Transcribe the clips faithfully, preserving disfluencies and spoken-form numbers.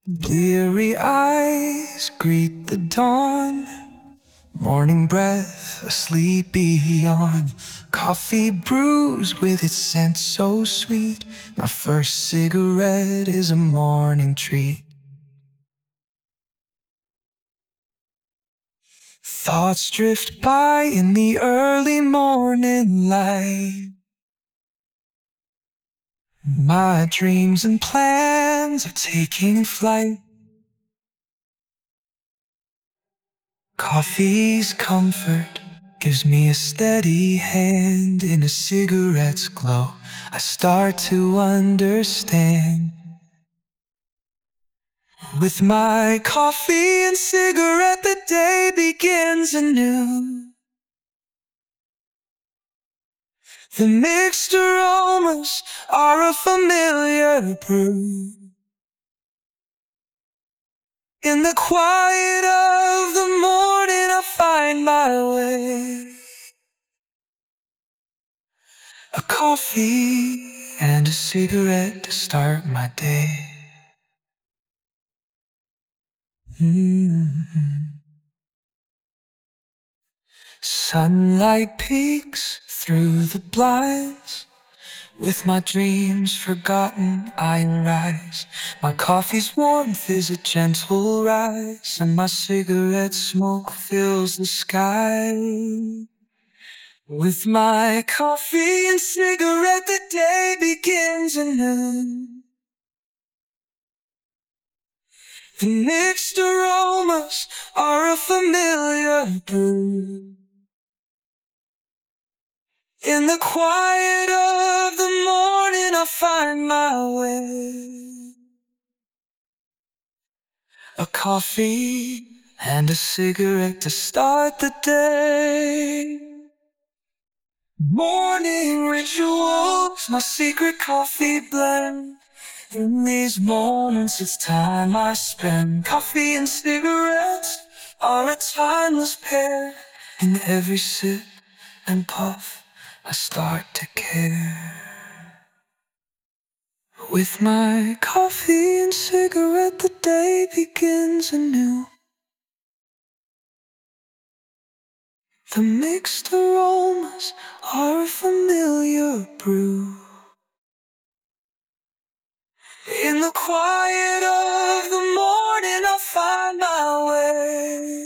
Bleary eyes greet the dawn, morning breath, a sleepy yawn. Coffee brews with its scent so sweet. My first cigarette is a morning treat. Thoughts drift by in the early morning light. My dreams and plans are taking flight. Coffee's comfort gives me a steady hand. In a cigarette's glow, I start to understand. With my coffee and cigarette, the day begins anew. The mixed aromas are a familiar brew. In the quiet of the morning, I find my way. A coffee and a cigarette to start my day. Mm-hmm. Sunlight peeks through the blinds. With my dreams forgotten, I rise. My coffee's warmth is a gentle rise, and my cigarette smoke fills the sky. With my coffee and cigarette, the day begins anew. The mixed aromas are a familiar brew. In the quiet of the morning, I find my way. A coffee and a cigarette to start the day. Morning rituals, my secret coffee blend. In these moments, it's time I spend. Coffee and cigarettes are a timeless pair. In every sip and puff, I start to care. With my coffee and cigarette, the day begins anew. The mixed aromas are a familiar brew. In the quiet of the morning, I'll find my way.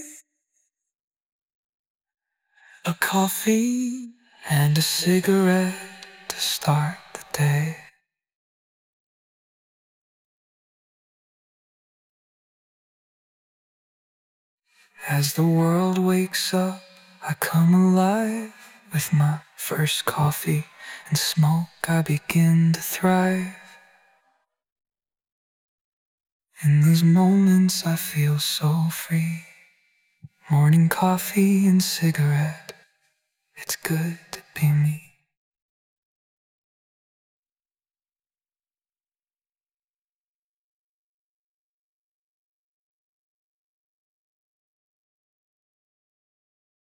A coffee and a cigarette to start the day. As the world wakes up, I come alive. With my first coffee and smoke, I begin to thrive. In these moments, I feel so free. Morning coffee and cigarette, it's good to be me.